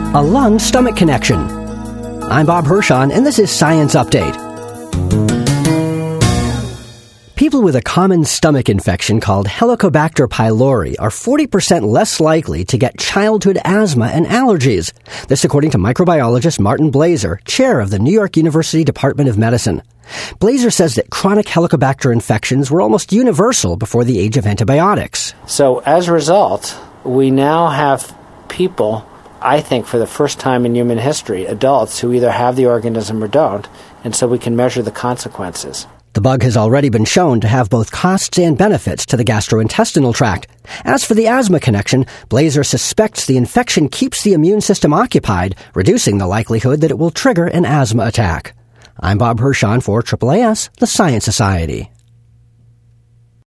A lung-stomach connection. I'm Bob Hirschon, and this is Science Update. People with a common stomach infection called Helicobacter pylori are 40% less likely to get childhood asthma and allergies. This according to microbiologist Martin Blaser, chair of the New York University Department of Medicine. Blaser says that chronic Helicobacter infections were almost universal before the age of antibiotics. So as a result, we now have people, I think for the first time in human history, adults who either have the organism or don't, and so we can measure the consequences. The bug has already been shown to have both costs and benefits to the gastrointestinal tract. As for the asthma connection, Blaser suspects the infection keeps the immune system occupied, reducing the likelihood that it will trigger an asthma attack. I'm Bob Hirschon for AAAS, the Science Society.